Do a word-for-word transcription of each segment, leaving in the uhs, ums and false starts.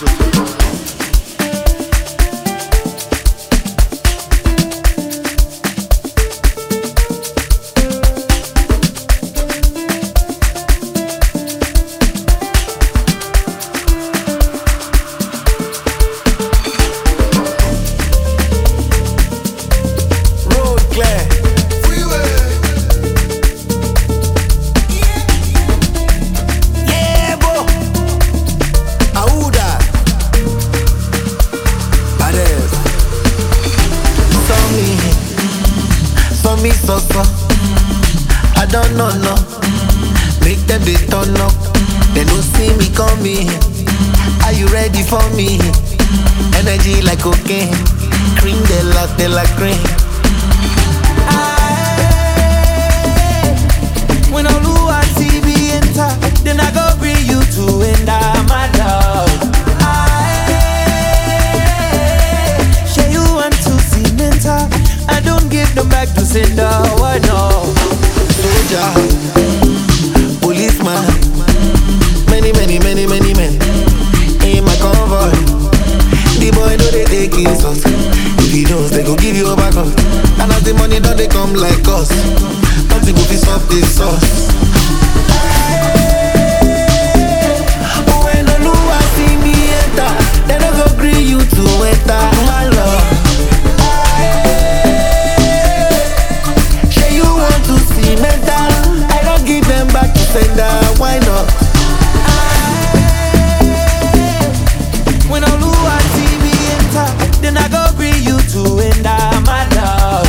Me so so, I don't know no. Make them they turn up, they don't see me coming. Are you ready for me? Energy like cocaine, cream de la de la cream. When all who I see me enter, then I go bring you to end up my love. Share you want to see mental. I don't give them back to sender, why no? Soldier, policeman, many, many, many, many men in my convoy. The boy know they take insults. If he knows, they go give you a back up. And as the money don't they come like us, nothing will be soft this sauce. When all who I see me enter, they don't go agree you to enter my love. I don't give them back to sender, why not? When all who I see me enter, then I go bring you to end up my love.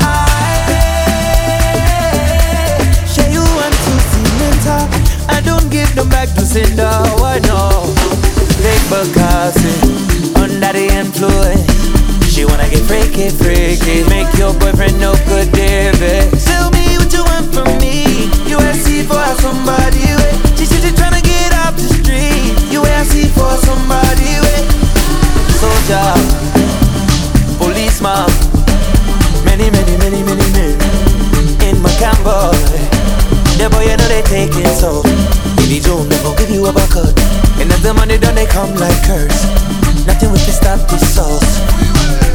Share you want to see mental. I don't give them back to sender, why not? Big Bacassi, under the influence. She wanna get freaky, freaky. Make your boyfriend no good, David. Tell me what you want from me. You ask for somebody, wait. She said she tryna get off the street. You ask for somebody, wait. Soldier, policeman, many, many, many, many men in my convoy. The boy you know they taking so. If he don't, they gon' give you a bucket. And if the money done, they come like curse. Nothing we can stop this sauce.